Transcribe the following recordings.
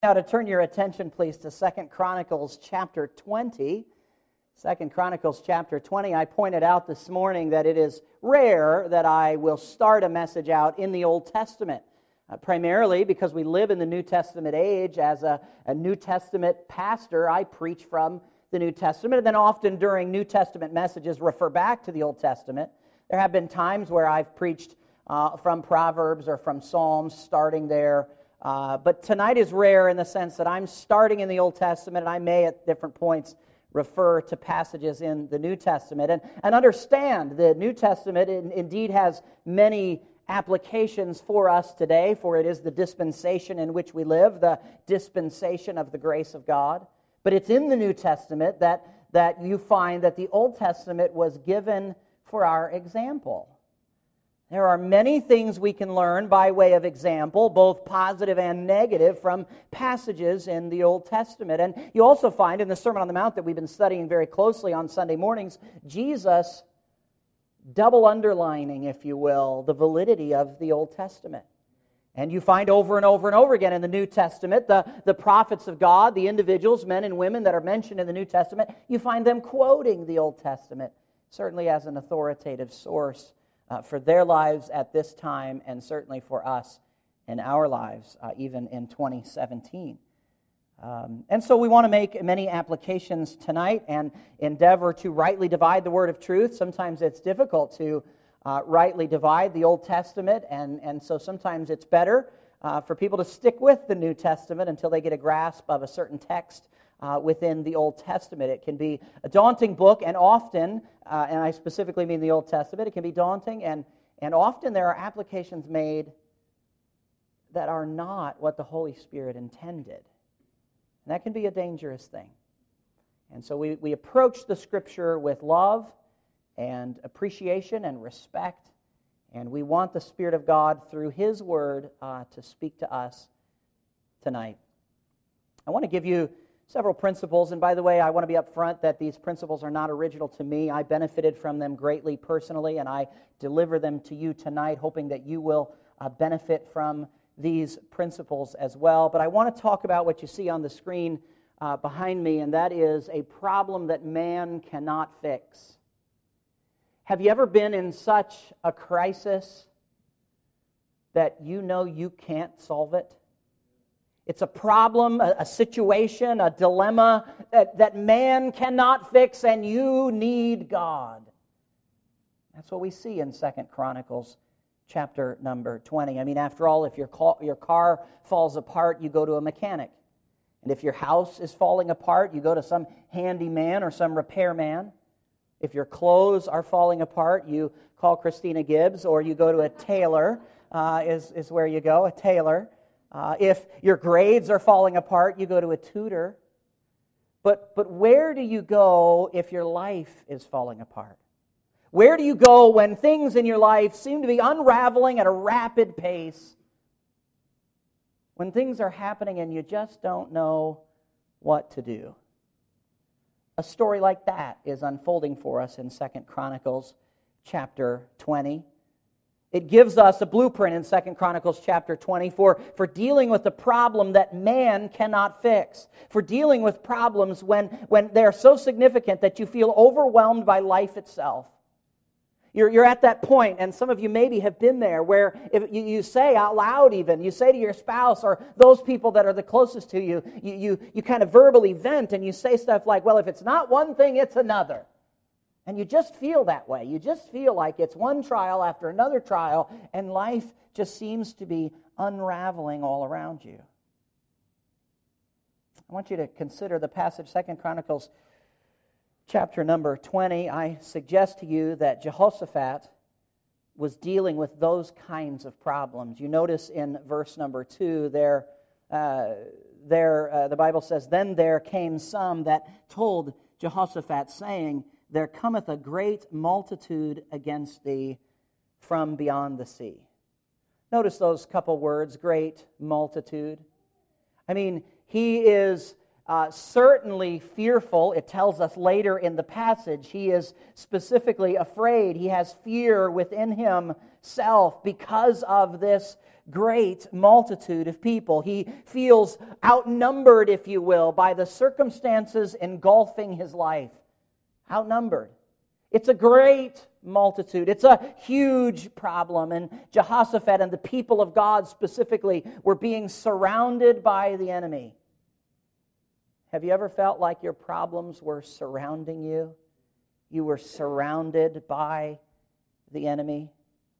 Now to turn your attention, please, to 2 Chronicles chapter 20. 2 Chronicles chapter 20, I pointed out this morning that it is rare that I will start a message out in the Old Testament, primarily because we live in the New Testament age. As a New Testament pastor, I preach from the New Testament, and then often during New Testament messages refer back to the Old Testament. There have been times where I've preached from Proverbs or from Psalms, starting there. But tonight is rare in the sense that I'm starting in the Old Testament, and I may at different points refer to passages in the New Testament. And understand, the New Testament indeed has many applications for us today, for it is the dispensation in which we live, the dispensation of the grace of God. But it's in the New Testament that you find that the Old Testament was given for our example. There are many things we can learn by way of example, both positive and negative, from passages in the Old Testament. And you also find in the Sermon on the Mount that we've been studying very closely on Sunday mornings, Jesus double underlining, if you will, the validity of the Old Testament. And you find over and over and over again in the New Testament, the prophets of God, the individuals, men and women that are mentioned in the New Testament, you find them quoting the Old Testament, certainly as an authoritative source for their lives at this time, and certainly for us in our lives, even in 2017. And so we want to make many applications tonight and endeavor to rightly divide the word of truth. Sometimes it's difficult to rightly divide the Old Testament, and so sometimes it's better for people to stick with the New Testament until they get a grasp of a certain text within the Old Testament. It can be a daunting book, and often, and I specifically mean the Old Testament, it can be daunting, and often there are applications made that are not what the Holy Spirit intended. And that can be a dangerous thing. And so we approach the Scripture with love and appreciation and respect, and we want the Spirit of God through His Word to speak to us tonight. I want to give you several principles, and by the way, I want to be upfront that these principles are not original to me. I benefited from them greatly personally, and I deliver them to you tonight, hoping that you will benefit from these principles as well. But I want to talk about what you see on the screen behind me, and that is a problem that man cannot fix. Have you ever been in such a crisis that you know you can't solve it? It's a problem, a situation, a dilemma that man cannot fix, and you need God. That's what we see in 2 Chronicles chapter number 20. I mean, after all, if your car falls apart, you go to a mechanic. And if your house is falling apart, you go to some handyman or some repairman. If your clothes are falling apart, you call Christina Gibbs, or you go to a tailor, is where you go, a tailor. If your grades are falling apart, you go to a tutor. But where do you go if your life is falling apart? Where do you go when things in your life seem to be unraveling at a rapid pace? When things are happening and you just don't know what to do? A story like that is unfolding for us in 2 Chronicles chapter 20. It gives us a blueprint in 2 Chronicles chapter 20 for dealing with the problem that man cannot fix, for dealing with problems when they're so significant that you feel overwhelmed by life itself. You're at that point, and some of you maybe have been there, where if you say out loud even, you say to your spouse or those people that are the closest to you, you kind of verbally vent, and you say stuff like, well, if it's not one thing, it's another. And you just feel that way. You just feel like it's one trial after another trial, and life just seems to be unraveling all around you. I want you to consider the passage, 2 Chronicles chapter number 20. I suggest to you that Jehoshaphat was dealing with those kinds of problems. You notice in verse number 2 there, the Bible says, "Then there came some that told Jehoshaphat, saying, There cometh a great multitude against thee from beyond the sea." Notice those couple words, great multitude. I mean, he is certainly fearful. It tells us later in the passage, he is specifically afraid. He has fear within himself because of this great multitude of people. He feels outnumbered, if you will, by the circumstances engulfing his life. Outnumbered. It's a great multitude. It's a huge problem. And Jehoshaphat and the people of God specifically were being surrounded by the enemy. Have you ever felt like your problems were surrounding you? You were surrounded by the enemy?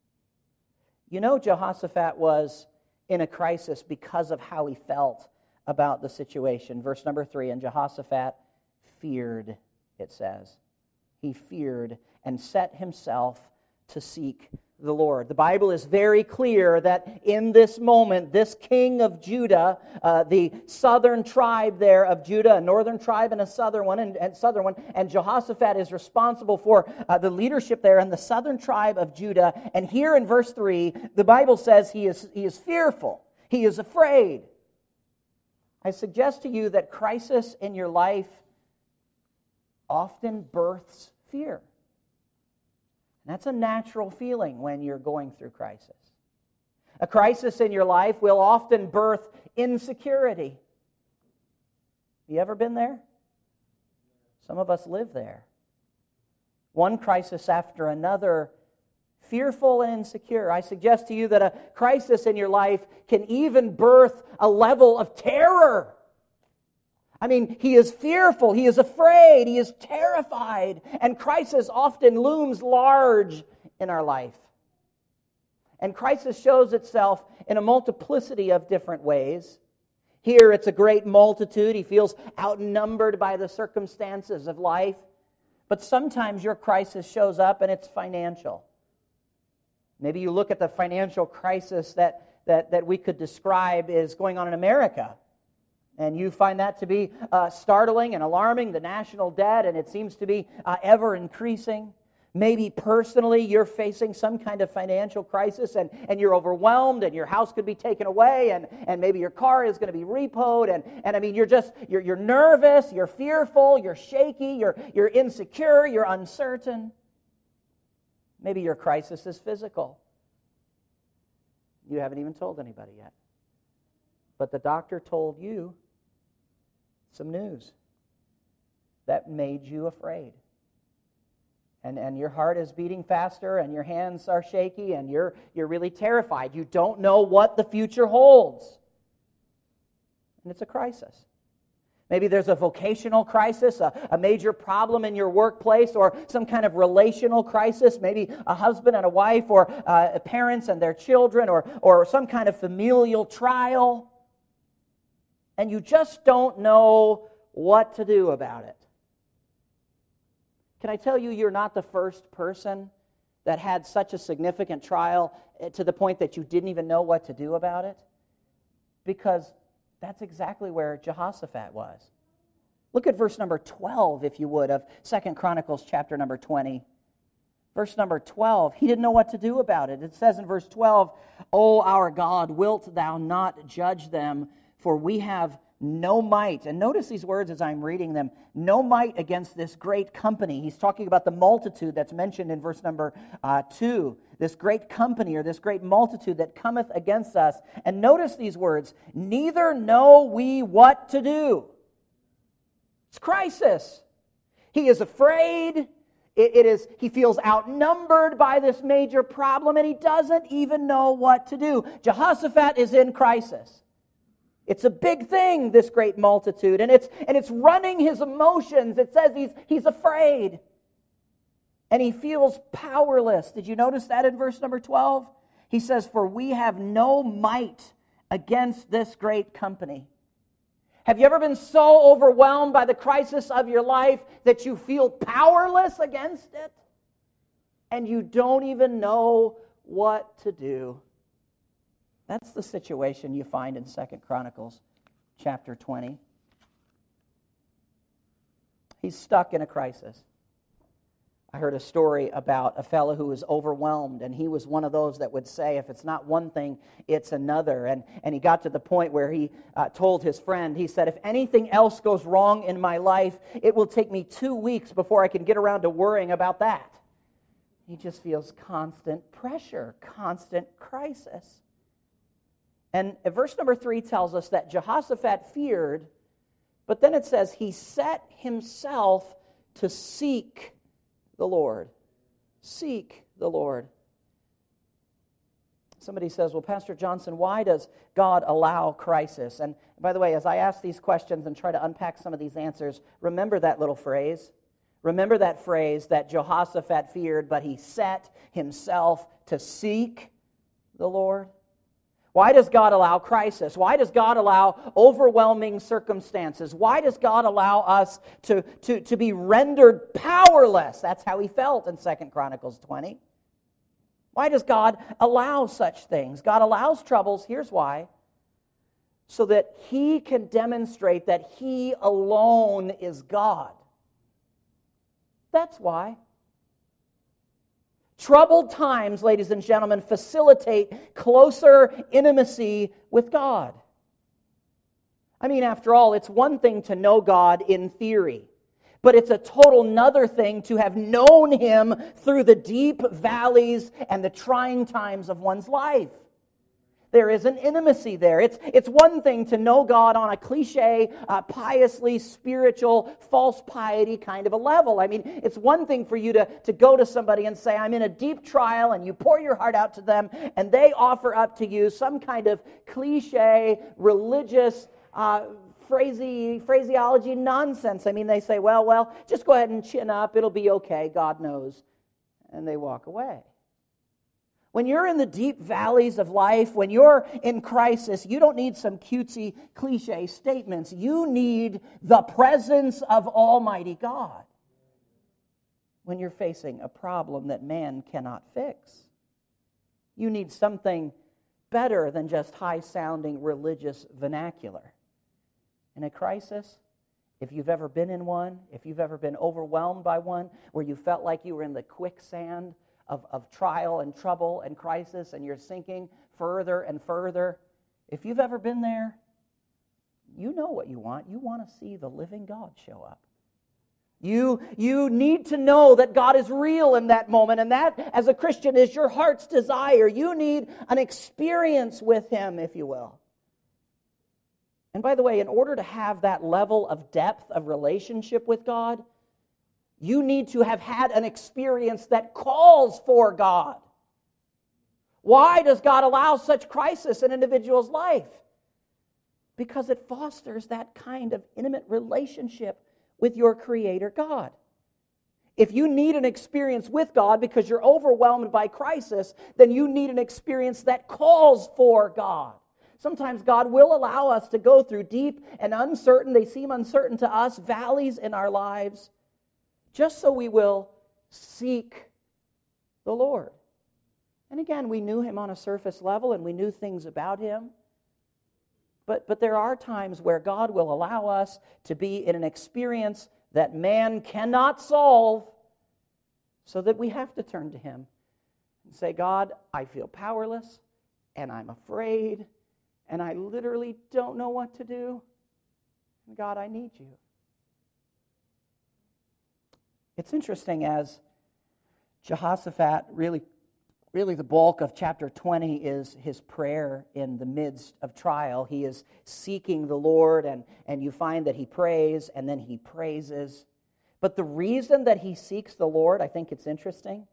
You know, Jehoshaphat was in a crisis because of how he felt about the situation. Verse number 3, and Jehoshaphat feared, it says. He feared and set himself to seek the Lord. The Bible is very clear that in this moment, this king of Judah, the southern tribe there of Judah, a northern tribe and a southern one, and Jehoshaphat is responsible for the leadership there in the southern tribe of Judah. And here in verse 3, the Bible says he is fearful. He is afraid. I suggest to you that crisis in your life often births fear. And that's a natural feeling when you're going through crisis. A crisis in your life will often birth insecurity. You ever been there? Some of us live there. One crisis after another, fearful and insecure. I suggest to you that a crisis in your life can even birth a level of terror. I mean, he is fearful, he is afraid, he is terrified, and crisis often looms large in our life. And crisis shows itself in a multiplicity of different ways. Here it's a great multitude. He feels outnumbered by the circumstances of life. But sometimes your crisis shows up and it's financial. Maybe you look at the financial crisis that we could describe as going on in America. And you find that to be startling and alarming, the national debt, and it seems to be ever increasing. Maybe personally you're facing some kind of financial crisis and you're overwhelmed and your house could be taken away and maybe your car is going to be repoed and I mean you're nervous, you're fearful, you're shaky, you're insecure, you're uncertain. Maybe your crisis is physical. You haven't even told anybody yet. But the doctor told you some news that made you afraid. And your heart is beating faster and your hands are shaky and you're really terrified. You don't know what the future holds. And it's a crisis. Maybe there's a vocational crisis, a major problem in your workplace, or some kind of relational crisis, maybe a husband and a wife, or parents and their children, or some kind of familial trial. And you just don't know what to do about it. Can I tell you, you're not the first person that had such a significant trial to the point that you didn't even know what to do about it? Because that's exactly where Jehoshaphat was. Look at verse number 12, if you would, of 2 Chronicles chapter number 20. Verse number 12, he didn't know what to do about it. It says in verse 12, "O our God, wilt thou not judge them? For we have no might." And notice these words as I'm reading them. No might against this great company. He's talking about the multitude that's mentioned in verse number 2. This great company or this great multitude that cometh against us. And notice these words. Neither know we what to do. It's crisis. He is afraid. He feels outnumbered by this major problem and he doesn't even know what to do. Jehoshaphat is in crisis. It's a big thing, this great multitude, and it's running his emotions. It says he's afraid. And he feels powerless. Did you notice that in verse number 12? He says, "For we have no might against this great company." Have you ever been so overwhelmed by the crisis of your life that you feel powerless against it? And you don't even know what to do? That's the situation you find in 2 Chronicles chapter 20. He's stuck in a crisis. I heard a story about a fellow who was overwhelmed, and he was one of those that would say, if it's not one thing, it's another. And he got to the point where he told his friend, he said, "If anything else goes wrong in my life, it will take me 2 weeks before I can get around to worrying about that." He just feels constant pressure, constant crisis. And verse number 3 tells us that Jehoshaphat feared, but then it says he set himself to seek the Lord. Seek the Lord. Somebody says, well, Pastor Johnson, why does God allow crisis? And by the way, as I ask these questions and try to unpack some of these answers, remember that little phrase. Remember that phrase that Jehoshaphat feared, but he set himself to seek the Lord. Why does God allow crisis? Why does God allow overwhelming circumstances? Why does God allow us to be rendered powerless? That's how he felt in 2 Chronicles 20. Why does God allow such things? God allows troubles, here's why, so that he can demonstrate that he alone is God. That's why. Troubled times, ladies and gentlemen, facilitate closer intimacy with God. I mean, after all, it's one thing to know God in theory, but it's a total nother thing to have known Him through the deep valleys and the trying times of one's life. There is an intimacy there. It's one thing to know God on a cliche, piously spiritual, false piety kind of a level. I mean, it's one thing for you to go to somebody and say, I'm in a deep trial, and you pour your heart out to them, and they offer up to you some kind of cliche, religious, phraseology nonsense. I mean, they say, well, just go ahead and chin up. It'll be okay. God knows. And they walk away. When you're in the deep valleys of life, when you're in crisis, you don't need some cutesy cliche statements. You need the presence of Almighty God when you're facing a problem that man cannot fix. You need something better than just high-sounding religious vernacular. In a crisis, if you've ever been in one, if you've ever been overwhelmed by one, where you felt like you were in the quicksand of trial and trouble and crisis, and you're sinking further and further. If you've ever been there, you know what you want. You want to see the living God show up. You need to know that God is real in that moment, and that, as a Christian, is your heart's desire. You need an experience with Him, if you will. And by the way, in order to have that level of depth of relationship with God, you need to have had an experience that calls for God. Why does God allow such crisis in an individual's life? Because it fosters that kind of intimate relationship with your Creator God. If you need an experience with God because you're overwhelmed by crisis, then you need an experience that calls for God. Sometimes God will allow us to go through deep and uncertain, they seem uncertain to us, valleys in our lives, just so we will seek the Lord. And again, we knew Him on a surface level, and we knew things about Him. But there are times where God will allow us to be in an experience that man cannot solve, so that we have to turn to Him and say, God, I feel powerless, and I'm afraid, and I literally don't know what to do. And God, I need you. It's interesting, as Jehoshaphat, really the bulk of chapter 20 is his prayer in the midst of trial. He is seeking the Lord, and you find that he prays and then he praises. But the reason that he seeks the Lord, I think it's interesting,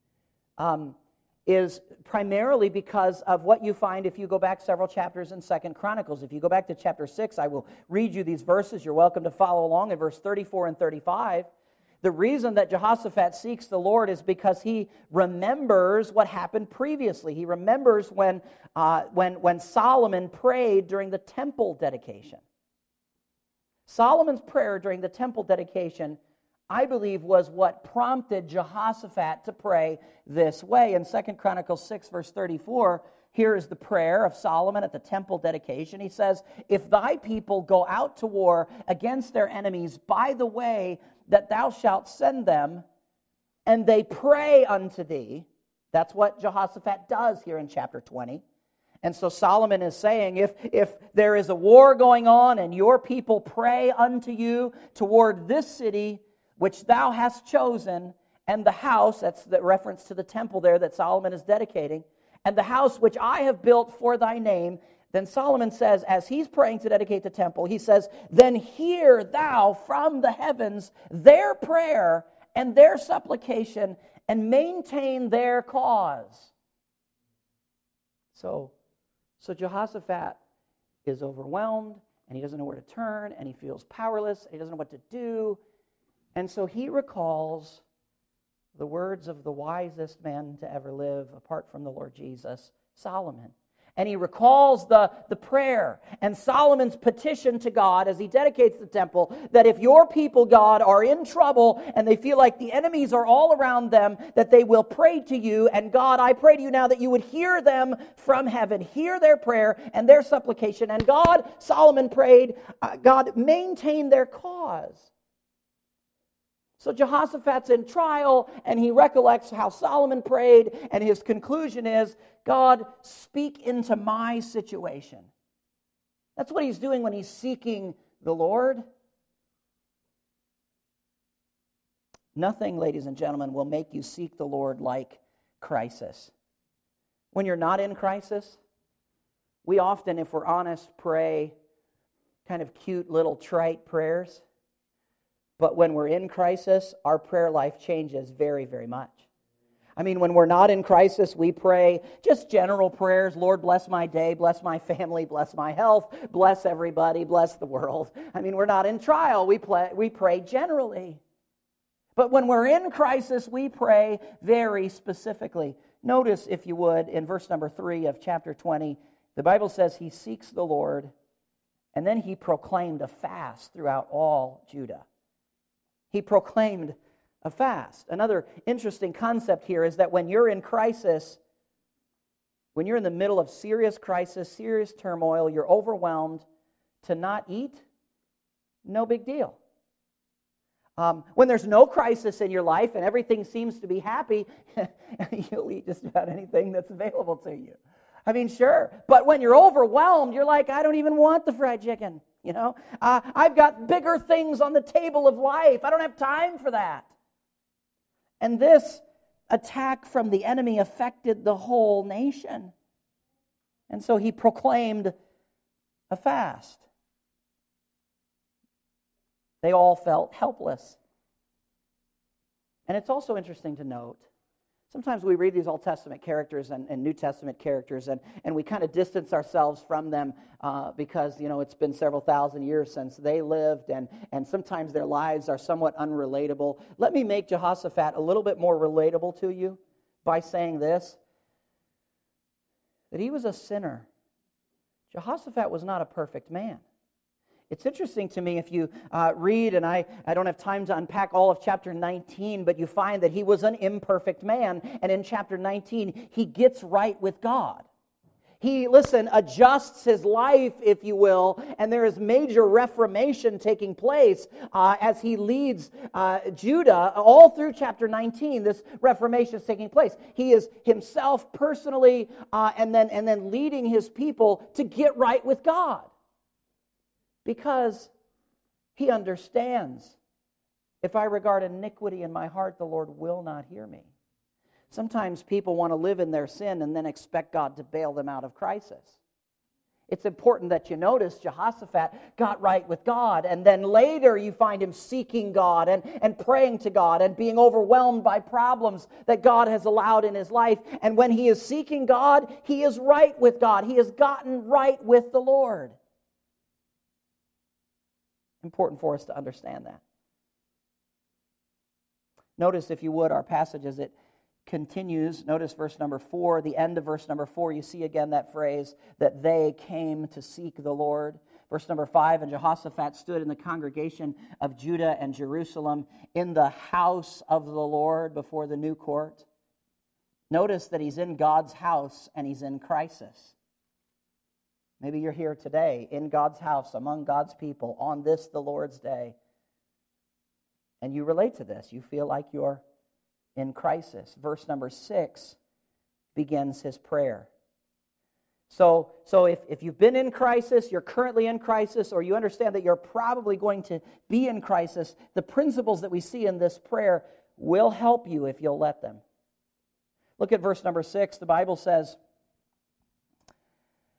is primarily because of what you find if you go back several chapters in 2 Chronicles. If you go back to chapter 6, I will read you these verses. You're welcome to follow along in verse 34 and 35. The reason that Jehoshaphat seeks the Lord is because he remembers what happened previously. He remembers when Solomon prayed during the temple dedication. Solomon's prayer during the temple dedication, I believe, was what prompted Jehoshaphat to pray this way. In 2 Chronicles 6, verse 34, here is the prayer of Solomon at the temple dedication. He says, "If thy people go out to war against their enemies by the way that thou shalt send them, and they pray unto thee," that's what Jehoshaphat does here in chapter 20. And so Solomon is saying, if there is a war going on and your people pray unto you toward this city which thou hast chosen, and the house, that's the reference to the temple there that Solomon is dedicating, and the house which I have built for thy name, then Solomon says, as he's praying to dedicate the temple, he says, then hear thou from the heavens their prayer and their supplication, and maintain their cause. So Jehoshaphat is overwhelmed, and he doesn't know where to turn, and he feels powerless, and he doesn't know what to do. And so he recalls the words of the wisest man to ever live, apart from the Lord Jesus, Solomon. And he recalls the prayer and Solomon's petition to God as he dedicates the temple, that if your people, God, are in trouble and they feel like the enemies are all around them, that they will pray to you. And God, I pray to you now that you would hear them from heaven, hear their prayer and their supplication. And God, Solomon prayed, God, maintain their cause. So Jehoshaphat's in trial, and he recollects how Solomon prayed, and his conclusion is, God, speak into my situation. That's what he's doing when he's seeking the Lord. Nothing, ladies and gentlemen, will make you seek the Lord like crisis. When you're not in crisis, we often, if we're honest, pray kind of cute little trite prayers. But when we're in crisis, our prayer life changes very, very much. I mean, when we're not in crisis, we pray just general prayers. Lord, bless my day, bless my family, bless my health, bless everybody, bless the world. I mean, we're not in trial. We pray generally. But when we're in crisis, we pray very specifically. Notice, if you would, in verse number 3 of chapter 20, the Bible says he seeks the Lord, and then he proclaimed a fast throughout all Judah. He proclaimed a fast. Another interesting concept here is that when you're in crisis, when you're in the middle of serious crisis, serious turmoil, you're overwhelmed, to not eat, no big deal. When there's no crisis in your life and everything seems to be happy, you'll eat just about anything that's available to you. I mean, sure. But when you're overwhelmed, you're like, I don't even want the fried chicken. You know, I've got bigger things on the table of life. I don't have time for that. And this attack from the enemy affected the whole nation. And so he proclaimed a fast. They all felt helpless. And it's also interesting to note, sometimes we read these Old Testament characters and New Testament characters, and we kind of distance ourselves from them because, you know, it's been several thousand years since they lived, and sometimes their lives are somewhat unrelatable. Let me make Jehoshaphat a little bit more relatable to you by saying this, that he was a sinner. Jehoshaphat was not a perfect man. It's interesting to me if you read, and I don't have time to unpack all of chapter 19, but you find that he was an imperfect man, and in chapter 19, he gets right with God. He, adjusts his life, if you will, and there is major reformation taking place as he leads Judah all through chapter 19. This reformation is taking place. He is himself personally and then leading his people to get right with God. Because he understands, if I regard iniquity in my heart, the Lord will not hear me. Sometimes people want to live in their sin and then expect God to bail them out of crisis. It's important that you notice Jehoshaphat got right with God, and then later you find him seeking God and praying to God and being overwhelmed by problems that God has allowed in his life. And when he is seeking God, he is right with God. He has gotten right with the Lord. Important for us to understand that. Notice, if you would, our passage as it continues. Notice verse number 4, the end of verse number 4. You see again that phrase that they came to seek the Lord. Verse number 5, and Jehoshaphat stood in the congregation of Judah and Jerusalem in the house of the Lord before the new court. Notice that he's in God's house and he's in crisis. Maybe you're here today in God's house, among God's people, on this, the Lord's day, and you relate to this. You feel like you're in crisis. Verse number 6 begins his prayer. So if you've been in crisis, you're currently in crisis, or you understand that you're probably going to be in crisis, the principles that we see in this prayer will help you if you'll let them. Look at verse number 6. The Bible says,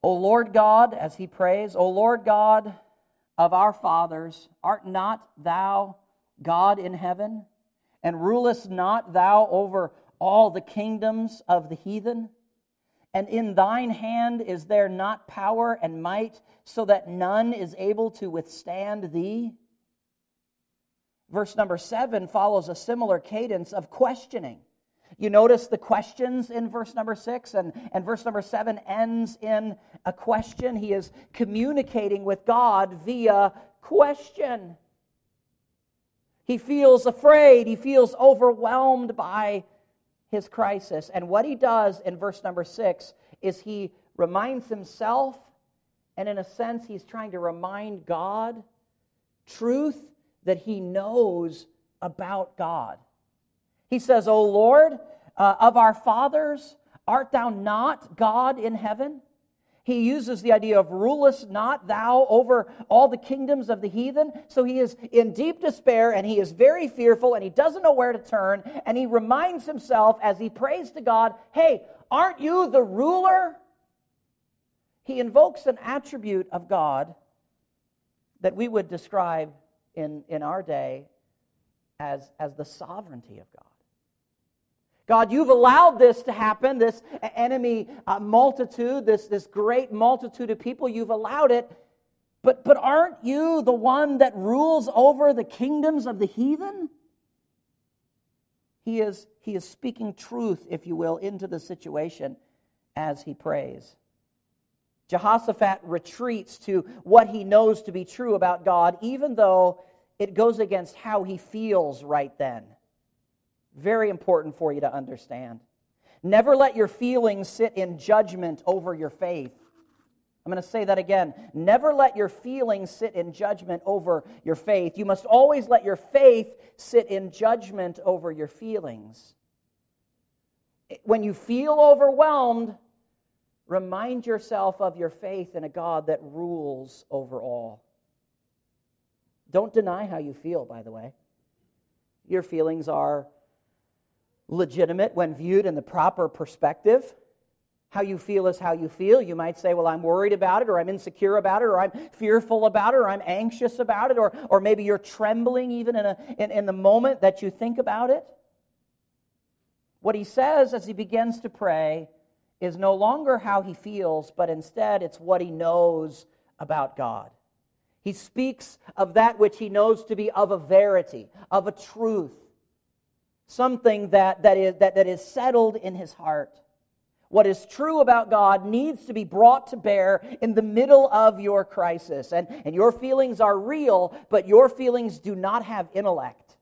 O Lord God, as he prays, O Lord God of our fathers, art not thou God in heaven? And rulest not thou over all the kingdoms of the heathen? And in thine hand is there not power and might, so that none is able to withstand thee? Verse number 7 follows a similar cadence of questioning. You notice the questions in verse number 6, and verse number 7 ends in a question. He is communicating with God via question. He feels afraid. He feels overwhelmed by his crisis. And what he does in verse number 6 is he reminds himself, and in a sense he's trying to remind God truth that he knows about God. He says, O Lord, of our fathers, art thou not God in heaven? He uses the idea of rulest not thou over all the kingdoms of the heathen? So he is in deep despair, and he is very fearful, and he doesn't know where to turn, and he reminds himself as he prays to God, hey, aren't you the ruler? He invokes an attribute of God that we would describe in our day as the sovereignty of God. God, you've allowed this to happen, this enemy multitude, this great multitude of people, you've allowed it, but aren't you the one that rules over the kingdoms of the heathen? He is speaking truth, if you will, into the situation as he prays. Jehoshaphat retreats to what he knows to be true about God, even though it goes against how he feels right then. Very important for you to understand. Never let your feelings sit in judgment over your faith. I'm going to say that again. Never let your feelings sit in judgment over your faith. You must always let your faith sit in judgment over your feelings. When you feel overwhelmed, remind yourself of your faith in a God that rules over all. Don't deny how you feel, by the way. Your feelings are legitimate when viewed in the proper perspective. How you feel is how you feel. You might say, well, I'm worried about it, or I'm insecure about it, or I'm fearful about it, or I'm anxious about it, or maybe you're trembling even in the moment that you think about it. What he says as he begins to pray is no longer how he feels, but instead it's what he knows about God. He speaks of that which he knows to be of a verity, of a truth, something that is settled in his heart. What is true about God needs to be brought to bear in the middle of your crisis. And your feelings are real, but your feelings do not have intellect.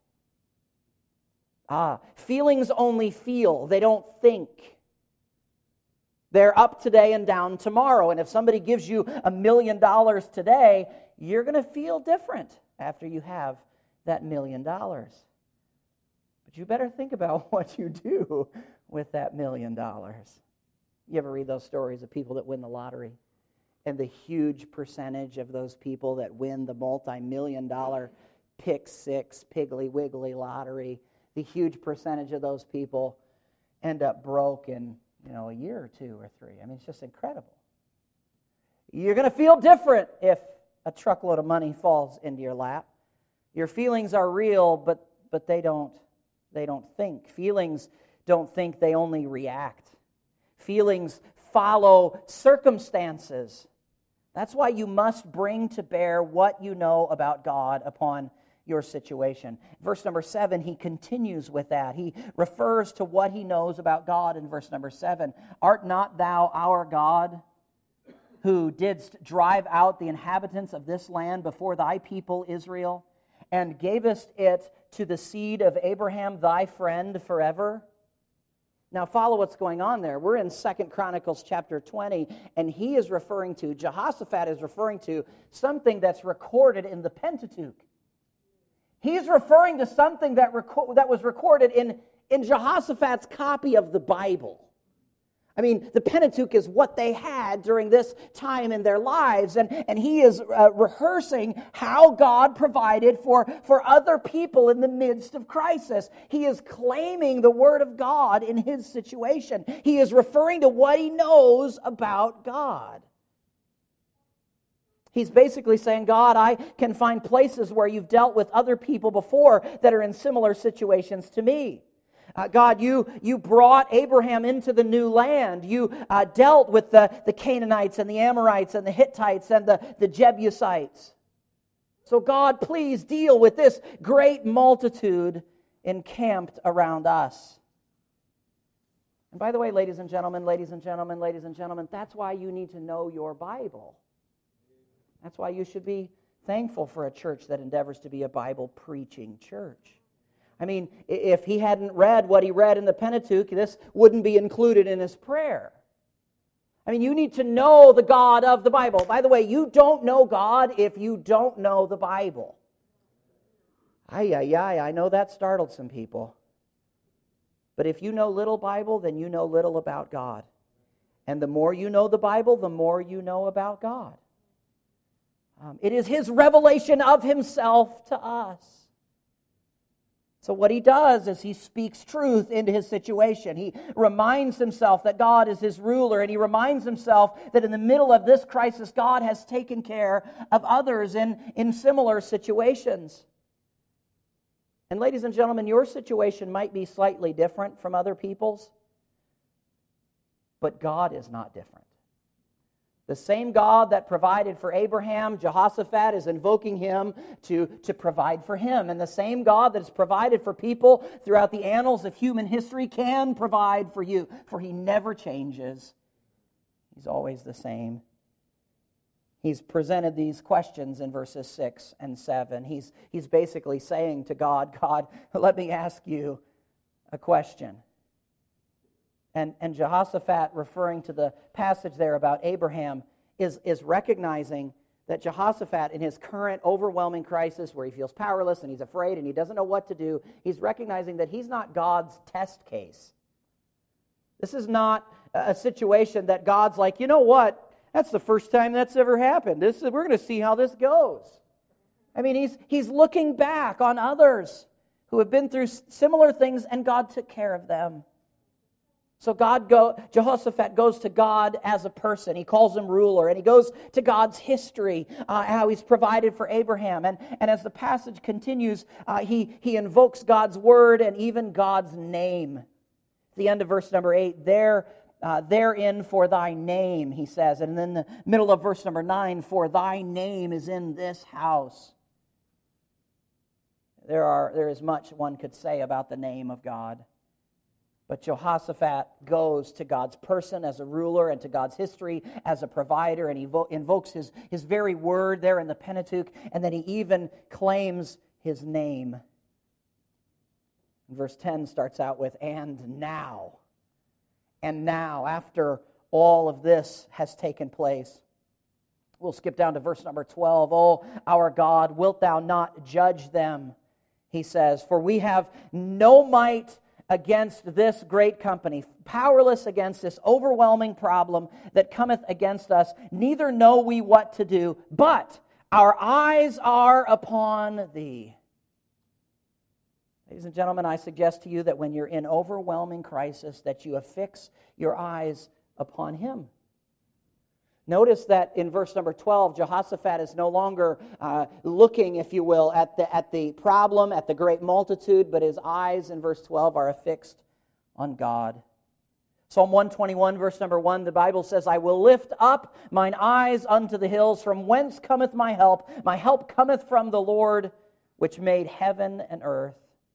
Feelings only feel, they don't think. They're up today and down tomorrow. And if somebody gives you $1 million today, you're going to feel different after you have that $1 million. But you better think about what you do with that $1 million. You ever read those stories of people that win the lottery? And the huge percentage of those people that win the multi-million-dollar Pick Six, Piggly Wiggly lottery, the huge percentage of those people end up broke in a year or 2 or 3. I mean, it's just incredible. You're going to feel different if a truckload of money falls into your lap. Your feelings are real, but they don't think. Feelings don't think, they only react. Feelings follow circumstances. That's why you must bring to bear what you know about God upon your situation. Verse number 7, he continues with that. He refers to what he knows about God in verse number 7. Art not thou our God, who didst drive out the inhabitants of this land before thy people Israel, and gavest it to the seed of Abraham thy friend forever? Now follow what's going on there. We're in 2 Chronicles chapter 20, and Jehoshaphat is referring to something that's recorded in the Pentateuch. He's referring to something that was recorded in Jehoshaphat's copy of the Bible. I mean, the Pentateuch is what they had during this time in their lives, and he is rehearsing how God provided for other people in the midst of crisis. He is claiming the Word of God in his situation. He is referring to what he knows about God. He's basically saying, God, I can find places where you've dealt with other people before that are in similar situations to me. God, you brought Abraham into the new land. You dealt with the Canaanites and the Amorites and the Hittites and the Jebusites. So God, please deal with this great multitude encamped around us. And by the way, ladies and gentlemen, that's why you need to know your Bible. That's why you should be thankful for a church that endeavors to be a Bible-preaching church. I mean, if he hadn't read what he read in the Pentateuch, this wouldn't be included in his prayer. I mean, you need to know the God of the Bible. By the way, you don't know God if you don't know the Bible. I know that startled some people. But if you know little Bible, then you know little about God. And the more you know the Bible, the more you know about God. It is His revelation of Himself to us. So what He does is He speaks truth into his situation. He reminds himself that God is his ruler, and he reminds himself that in the middle of this crisis, God has taken care of others in similar situations. And ladies and gentlemen, your situation might be slightly different from other people's, but God is not different. The same God that provided for Abraham, Jehoshaphat is invoking him to provide for him. And the same God that has provided for people throughout the annals of human history can provide for you, for He never changes. He's always the same. He's presented these questions in verses 6 and 7. He's basically saying to God, God, let me ask you a question. And Jehoshaphat, referring to the passage there about Abraham, is recognizing that Jehoshaphat, in his current overwhelming crisis where he feels powerless and he's afraid and he doesn't know what to do, he's recognizing that he's not God's test case. This is not a situation that God's like, you know what, that's the first time that's ever happened. We're going to see how this goes. I mean, he's looking back on others who have been through similar things and God took care of them. So Jehoshaphat goes to God as a person. He calls him ruler, and he goes to God's history, how He's provided for Abraham. And as the passage continues, he invokes God's word and even God's name. At the end of verse number 8, therein for thy name, he says. And then the middle of verse number 9, for thy name is in this house. There is much one could say about the name of God. But Jehoshaphat goes to God's person as a ruler and to God's history as a provider, and he invokes his very word there in the Pentateuch, and then he even claims His name. And verse 10 starts out with, and now, after all of this has taken place. We'll skip down to verse number 12. Oh, our God, wilt thou not judge them? He says, for we have no might against this great company, powerless against this overwhelming problem that cometh against us, neither know we what to do, but our eyes are upon Thee. Ladies and gentlemen, I suggest to you that when you're in overwhelming crisis, that you affix your eyes upon Him. Notice that in verse number 12, Jehoshaphat is no longer looking, if you will, at the problem, at the great multitude, but his eyes in verse 12 are affixed on God. Psalm 121, verse number 1, the Bible says, I will lift up mine eyes unto the hills, from whence cometh my help? My help cometh from the Lord, which made heaven and earth.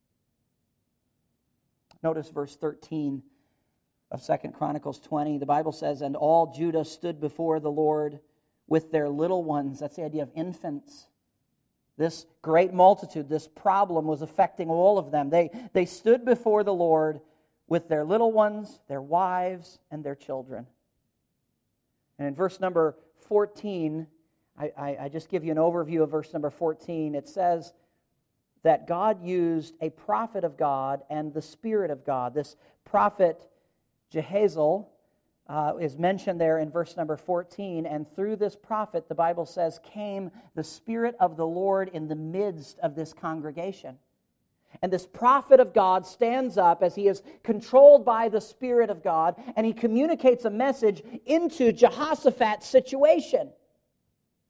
Notice verse 13. Of 2 Chronicles 20, the Bible says, and all Judah stood before the Lord with their little ones. That's the idea of infants. This great multitude, this problem was affecting all of them. They stood before the Lord with their little ones, their wives, and their children. And in verse number 14, I just give you an overview of verse number 14. It says that God used a prophet of God and the Spirit of God. This prophet Jehaziel is mentioned there in verse number 14, and through this prophet, the Bible says, came the Spirit of the Lord in the midst of this congregation. And this prophet of God stands up as he is controlled by the Spirit of God, and he communicates a message into Jehoshaphat's situation.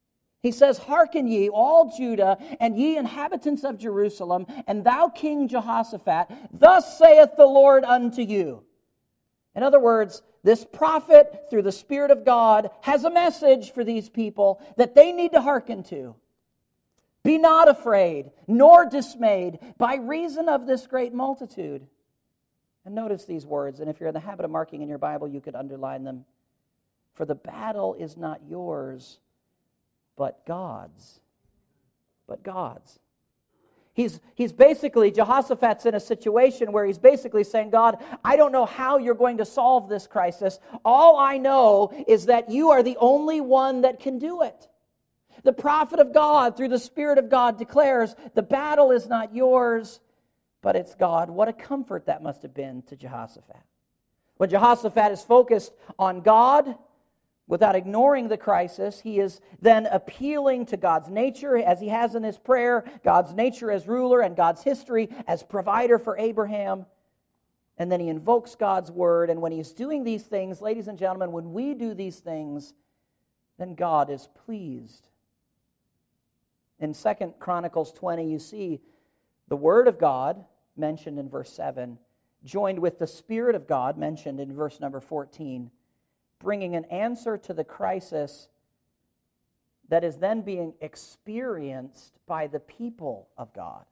He says, "Hearken ye, all Judah, and ye inhabitants of Jerusalem, and thou King Jehoshaphat, thus saith the Lord unto you." In other words, this prophet, through the Spirit of God, has a message for these people that they need to hearken to. "Be not afraid, nor dismayed, by reason of this great multitude." And notice these words, and if you're in the habit of marking in your Bible, you could underline them. "For the battle is not yours, but God's." But God's. He's basically, Jehoshaphat's in a situation where he's basically saying, "God, I don't know how you're going to solve this crisis. All I know is that you are the only one that can do it." The prophet of God, through the Spirit of God, declares, "The battle is not yours, but it's God." What a comfort that must have been to Jehoshaphat. When Jehoshaphat is focused on God, without ignoring the crisis, he is then appealing to God's nature, as he has in his prayer, God's nature as ruler and God's history as provider for Abraham. And then he invokes God's word. And when he's doing these things, ladies and gentlemen, when we do these things, then God is pleased. In 2 Chronicles 20, you see the word of God mentioned in verse 7, joined with the Spirit of God mentioned in verse number 14, bringing an answer to the crisis that is then being experienced by the people of God.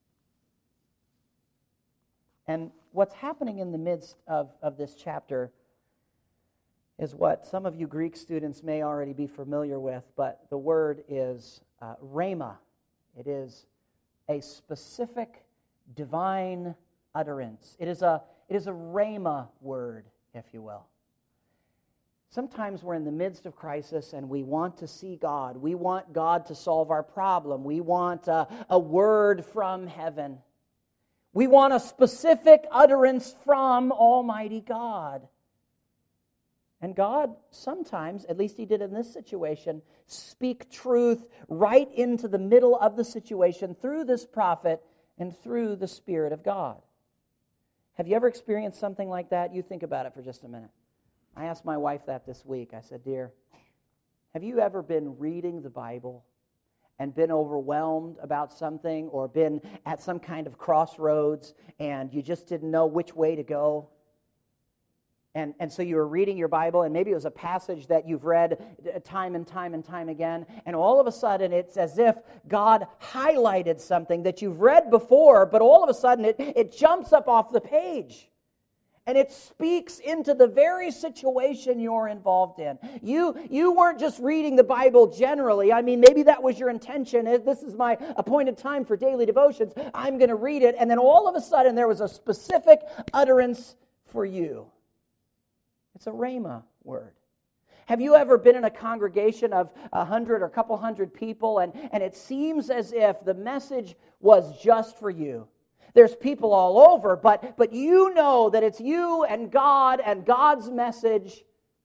And what's happening in the midst of this chapter is what some of you Greek students may already be familiar with, but the word is rhema. It is a specific divine utterance. It is a rhema word, if you will. Sometimes we're in the midst of crisis and we want to see God. We want God to solve our problem. We want a word from heaven. We want a specific utterance from Almighty God. And God sometimes, at least he did in this situation, speak truth right into the middle of the situation through this prophet and through the Spirit of God. Have you ever experienced something like that? You think about it for just a minute. I asked my wife that this week. I said, "Dear, have you ever been reading the Bible and been overwhelmed about something or been at some kind of crossroads and you just didn't know which way to go? And so you were reading your Bible and maybe it was a passage that you've read time and time and time again, and all of a sudden it's as if God highlighted something that you've read before, but all of a sudden it jumps up off the page. And it speaks into the very situation you're involved in. You weren't just reading the Bible generally. I mean, maybe that was your intention. This is my appointed time for daily devotions. I'm going to read it. And then all of a sudden there was a specific utterance for you. It's a rhema word. Have you ever been in a congregation of 100 or a couple hundred people and it seems as if the message was just for you? There's people all over, but you know that it's you and God's message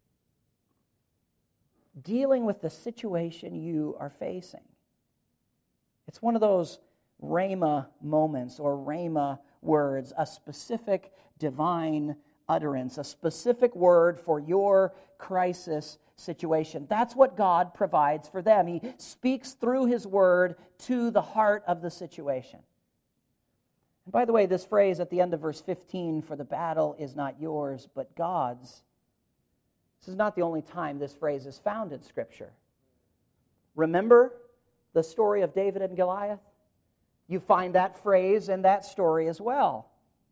dealing with the situation you are facing. It's one of those rhema moments or rhema words, a specific divine utterance, a specific word for your crisis situation. That's what God provides for them. He speaks through His word to the heart of the situation. And by the way, this phrase at the end of verse 15, "For the battle is not yours, but God's," this is not the only time this phrase is found in Scripture. Remember the story of David and Goliath? You find that phrase in that story as well.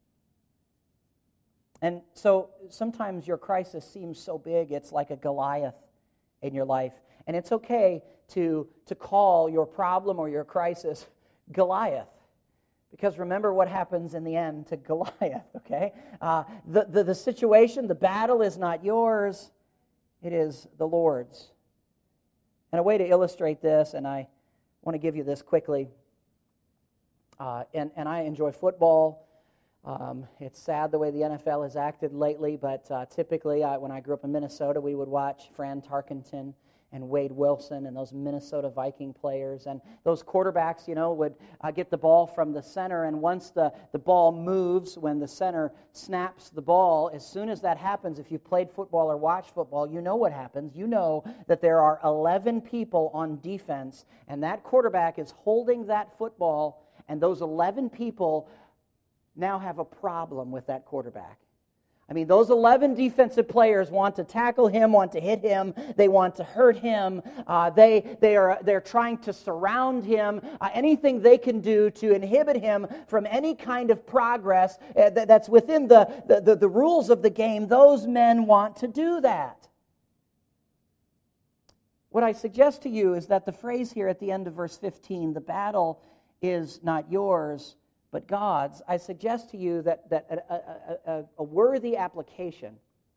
And so sometimes your crisis seems so big, it's like a Goliath in your life. And it's okay to call your problem or your crisis Goliath. Because remember what happens in the end to Goliath, okay? The situation, the battle is not yours, it is the Lord's. And a way to illustrate this, and I want to give you this quickly, and I enjoy football. It's sad the way the NFL has acted lately, but typically when I grew up in Minnesota, we would watch Fran Tarkenton and Wade Wilson and those Minnesota Viking players. And those quarterbacks, would get the ball from the center, and once the ball moves, when the center snaps the ball, as soon as that happens, if you've played football or watched football, you know what happens. You know that there are 11 people on defense, and that quarterback is holding that football, and those 11 people now have a problem with that quarterback. I mean, those 11 defensive players want to tackle him, want to hit him, they want to hurt him, they're trying to surround him, anything they can do to inhibit him from any kind of progress that's within the rules of the game. Those men want to do that. What I suggest to you is that the phrase here at the end of verse 15, the battle is not yours, but God's. I suggest to you that a worthy application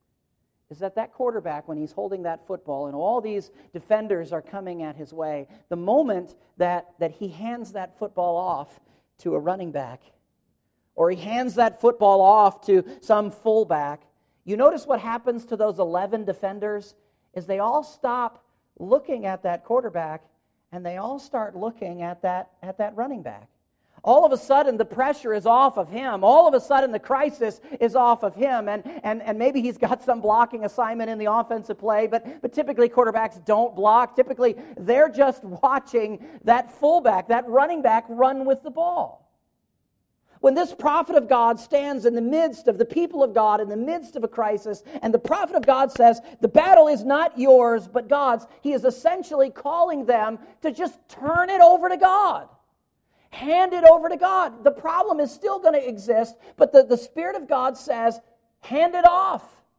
is that quarterback, when he's holding that football and all these defenders are coming at his way, the moment that he hands that football off to a running back, or he hands that football off to some fullback, you notice what happens to those 11 defenders is they all stop looking at that quarterback and they all start looking at that running back. All of a sudden, the pressure is off of him. All of a sudden, the crisis is off of him. And maybe he's got some blocking assignment in the offensive play, but typically quarterbacks don't block. Typically, they're just watching that fullback, that running back, run with the ball. When this prophet of God stands in the midst of the people of God, in the midst of a crisis, and the prophet of God says, the battle is not yours, but God's, he is essentially calling them to just turn it over to God. Hand it over to God. The problem is still going to exist, but the Spirit of God says, hand it off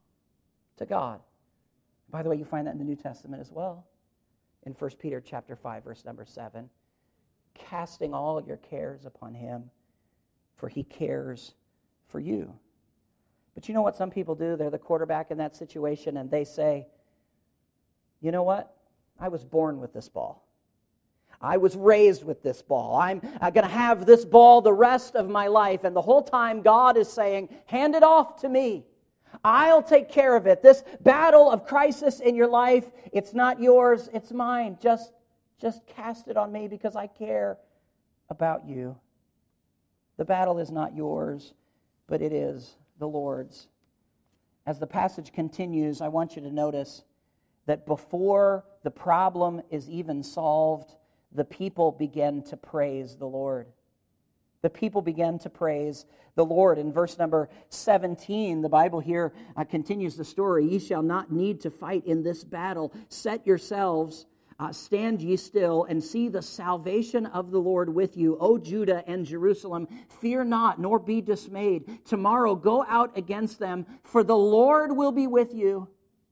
to God. By the way, you find that in the New Testament as well. In 1 Peter chapter 5, verse number 7. Casting all your cares upon him, for he cares for you. But you know what some people do? They're the quarterback in that situation, and they say, you know what? I was born with this ball. I was raised with this ball. I'm going to have this ball the rest of my life. And the whole time God is saying, hand it off to me. I'll take care of it. This battle of crisis in your life, it's not yours, it's mine. Just cast it on me because I care about you. The battle is not yours, but it is the Lord's. As the passage continues, I want you to notice that before the problem is even solved, the people begin to praise the Lord. The people began to praise the Lord. In verse number 17, the Bible here continues the story. Ye shall not need to fight in this battle. Set yourselves, stand ye still, and see the salvation of the Lord with you. O Judah and Jerusalem, fear not, nor be dismayed. Tomorrow go out against them, for the Lord will be with you.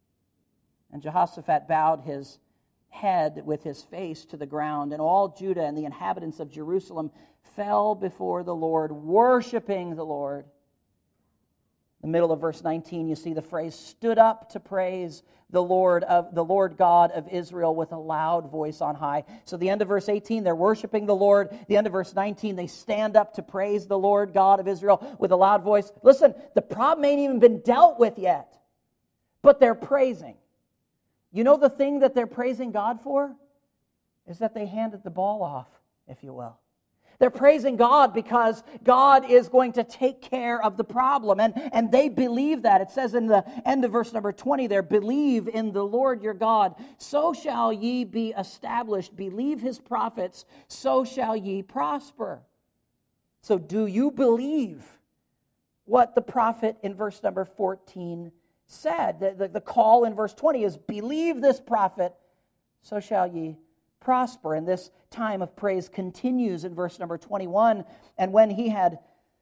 And Jehoshaphat bowed his head with his face to the ground, and all Judah and the inhabitants of Jerusalem fell before the Lord, worshiping the Lord. In the middle of verse 19, you see the phrase, stood up to praise the Lord God of Israel with a loud voice on high. So the end of verse 18, they're worshiping the Lord. The end of verse 19, they stand up to praise the Lord God of Israel with a loud voice. Listen, the problem ain't even been dealt with yet, but they're praising. You know the thing that they're praising God for? Is that they handed the ball off, if you will. They're praising God because God is going to take care of the problem. And they believe that. It says in the end of verse number 20 there, believe in the Lord your God, so shall ye be established. Believe his prophets, so shall ye prosper. So do you believe what the prophet in verse number 14 said? The call in verse 20 is, believe this prophet, so shall ye prosper. And this time of praise continues in verse number 21. And when he had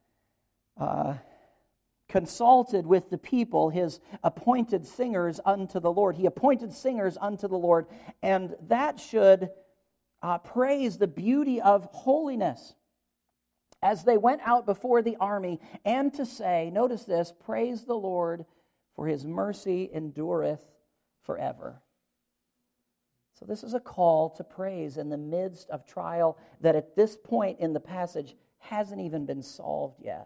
consulted with the people, his appointed singers unto the Lord. He appointed singers unto the Lord, and that should praise the beauty of holiness as they went out before the army, and to say, notice this, praise the Lord, for his mercy endureth forever. So this is a call to praise in the midst of trial that at this point in the passage hasn't even been solved yet.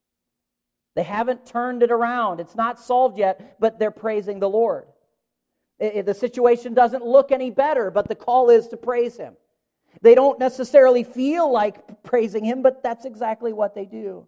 They haven't turned it around. It's not solved yet, but they're praising the Lord. The situation doesn't look any better, but the call is to praise Him. They don't necessarily feel like praising Him, but that's exactly what they do.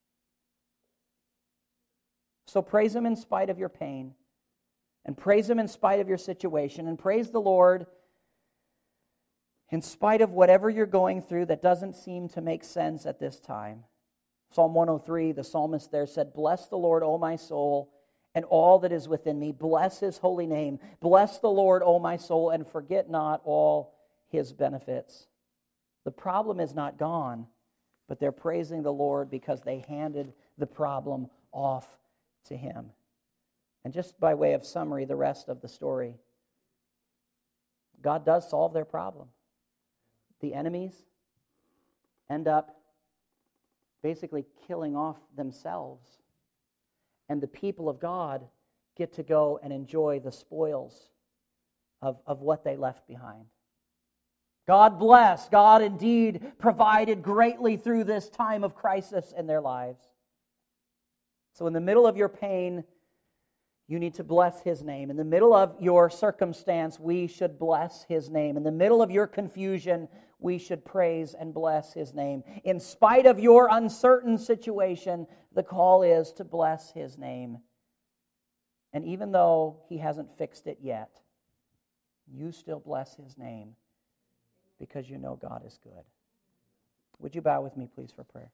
So praise Him in spite of your pain, and praise Him in spite of your situation, and praise the Lord in spite of whatever you're going through that doesn't seem to make sense at this time. Psalm 103, the psalmist there said, "Bless the Lord, O my soul, and all that is within me. Bless His holy name. Bless the Lord, O my soul, and forget not all His benefits." The problem is not gone, but they're praising the Lord because they handed the problem off to Him. And just by way of summary, the rest of the story, God does solve their problem. The enemies end up basically killing off themselves. And the people of God get to go and enjoy the spoils of what they left behind. God bless. God indeed provided greatly through this time of crisis in their lives. So in the middle of your pain, you need to bless His name. In the middle of your circumstance, we should bless His name. In the middle of your confusion, we should praise and bless His name. In spite of your uncertain situation, the call is to bless His name. And even though He hasn't fixed it yet, you still bless His name because you know God is good. Would you bow with me, please, for prayer?